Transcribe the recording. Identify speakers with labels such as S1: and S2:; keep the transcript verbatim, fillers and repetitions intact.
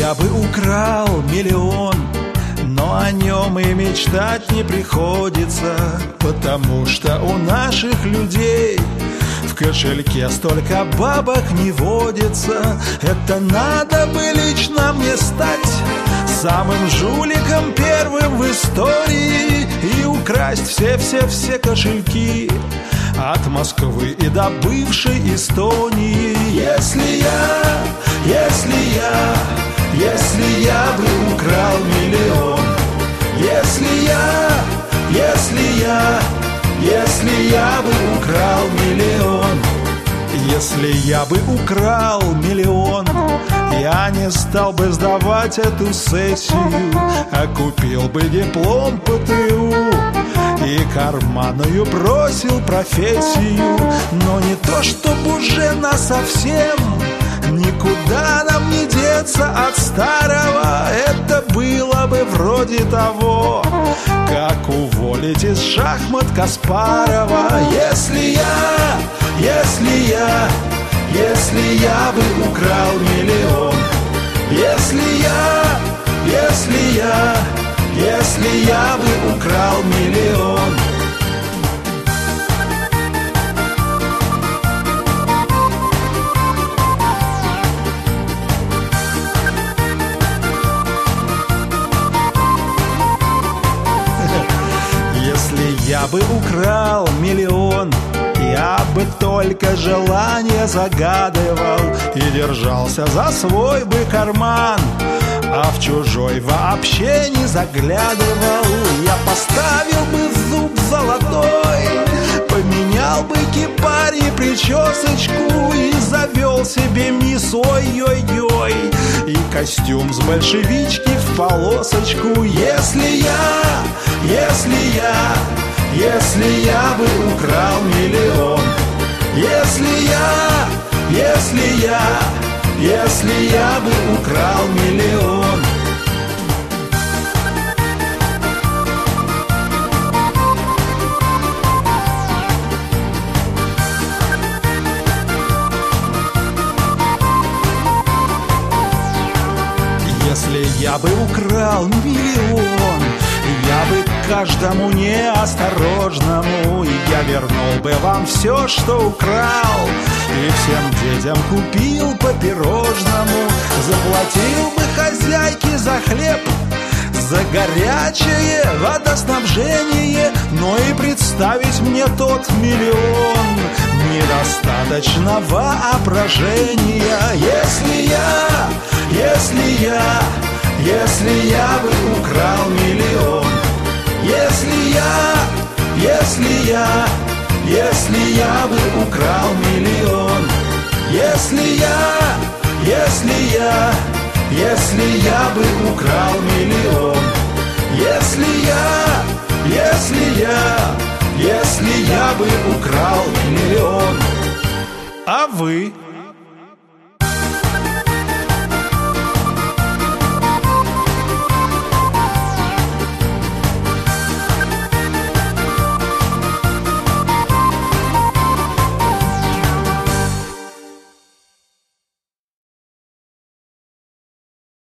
S1: я бы украл миллион, но о нем и мечтать не приходится, потому что у наших людей в кошельке столько бабок не водится. Это надо бы лично мне стать самым жуликом первым в истории и украсть все-все-все кошельки от Москвы и до бывшей Эстонии. Если я, если я, если я бы украл миллион, если я, если я, если я бы украл миллион, если я бы украл миллион, я не стал бы сдавать эту сессию, а купил бы диплом ПТУ и карманную бросил профессию. Но не то, чтобы уже насовсем, никуда нам не деться от старого. Это было бы вроде того, как уволить из шахмат Каспарова. Если я, если я, если я бы украл миллион, если я, если я, если я бы украл миллион. Если я бы украл миллион, я бы только желание загадывал и держался за свой бы карман, а в чужой вообще не заглядывал. Я поставил бы зуб золотой, поменял бы кипарь и причесочку и завел себе мисс ой-ой-ой и костюм с большевички в полосочку. Если я, если я, если я бы украл миллион, если я, если я, если я бы украл миллион. Если я бы украл миллион, я бы каждому неосторожному я вернул бы вам все, что украл, и всем детям купил по пирожному, заплатил бы хозяйке за хлеб, за горячее водоснабжение, но и представить мне тот миллион недостаточно воображения. Если я, если я, если я бы украл миллион, если я, если я, если я бы украл миллион, если я, если я, если я бы украл миллион, если я, если я, если я бы украл миллион. А вы?